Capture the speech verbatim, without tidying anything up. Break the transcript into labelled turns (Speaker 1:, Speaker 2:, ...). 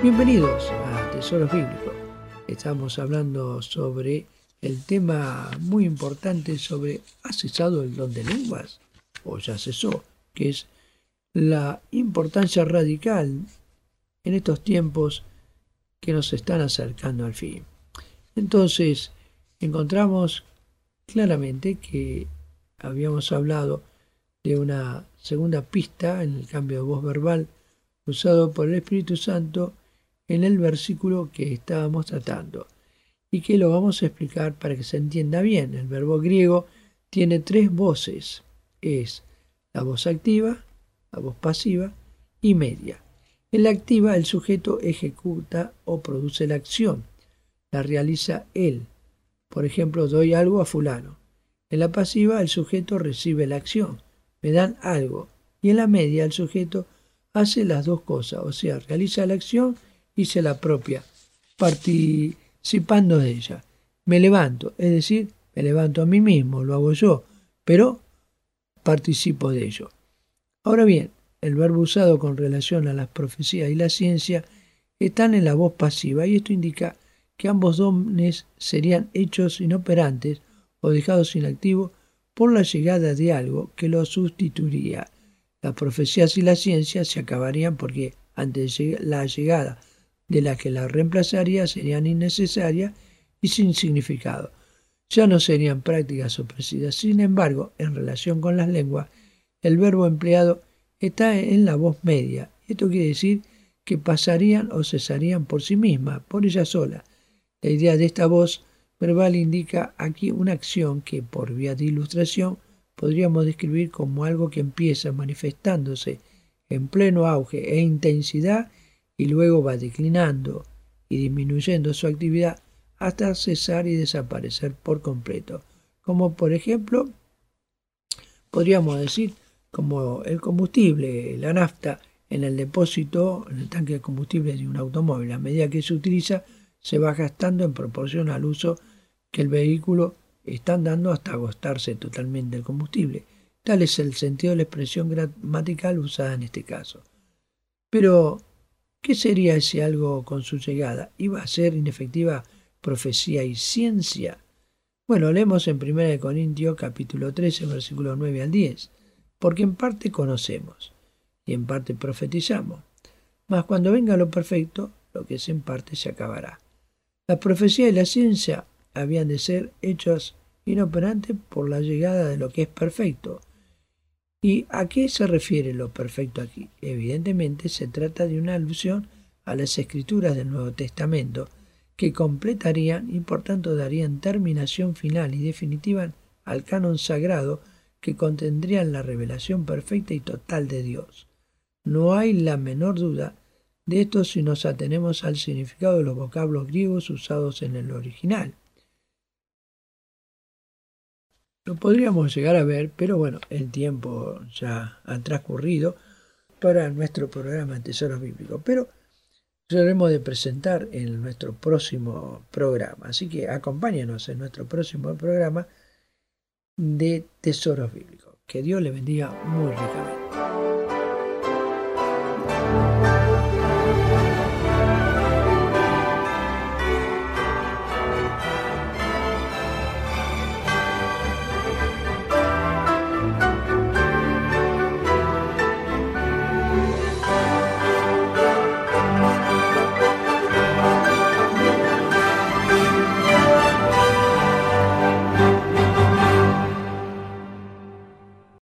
Speaker 1: Bienvenidos a Tesoros Bíblicos. Estamos hablando sobre el tema muy importante sobre ¿ha cesado el don de lenguas? O ya cesó, que es la importancia radical en estos tiempos que nos están acercando al fin. Entonces, encontramos claramente que habíamos hablado de una segunda pista en el cambio de voz verbal usado por el Espíritu Santo en el versículo que estábamos tratando y que lo vamos a explicar para que se entienda bien. El verbo griego tiene tres voces, es la voz activa, la voz pasiva y media. En la activa el sujeto ejecuta o produce la acción, la realiza él. Por ejemplo, doy algo a fulano. En la pasiva el sujeto recibe la acción, me dan algo. Y en la media el sujeto hace las dos cosas, o sea, realiza la acción y se la apropia, participando de ella. Me levanto, es decir, me levanto a mí mismo, lo hago yo, pero participo de ello. Ahora bien, el verbo usado con relación a las profecías y la ciencia están en la voz pasiva y esto indica que ambos dones serían hechos inoperantes o dejados inactivos por la llegada de algo que los sustituiría. Las profecías y la ciencia se acabarían porque antes de la llegada de la que las reemplazaría serían innecesarias y sin significado. Ya no serían prácticas ofrecidas. Sin embargo, en relación con las lenguas, el verbo empleado está en la voz media. Esto quiere decir que pasarían o cesarían por sí mismas, por ella sola. La idea de esta voz verbal indica aquí una acción que, por vía de ilustración, podríamos describir como algo que empieza manifestándose en pleno auge e intensidad y luego va declinando y disminuyendo su actividad hasta cesar y desaparecer por completo. Como por ejemplo, podríamos decir, como el combustible, la nafta en el depósito, en el tanque de combustible de un automóvil. A medida que se utiliza, se va gastando en proporción al uso que el vehículo está dando hasta agotarse totalmente el combustible. Tal es el sentido de la expresión gramatical usada en este caso. Pero, ¿qué sería ese algo con su llegada? ¿Iba a ser inefectiva profecía y ciencia? Bueno, leemos en primera de Corintios capítulo trece, versículos nueve al diez. Porque en parte conocemos y en parte profetizamos. Mas cuando venga lo perfecto, lo que es en parte se acabará. La profecía y la ciencia habían de ser hechos inoperantes por la llegada de lo que es perfecto. ¿Y a qué se refiere lo perfecto aquí? Evidentemente se trata de una alusión a las escrituras del Nuevo Testamento, que completarían y por tanto darían terminación final y definitiva al canon sagrado que contendrían la revelación perfecta y total de Dios. No hay la menor duda de esto si nos atenemos al significado de los vocablos griegos usados en el original. Lo podríamos llegar a ver, pero bueno, el tiempo ya ha transcurrido para nuestro programa de Tesoros Bíblicos, pero lo haremos de presentar en nuestro próximo programa. Así que acompáñenos en nuestro próximo programa de Tesoros Bíblicos. Que Dios le bendiga muy ricamente.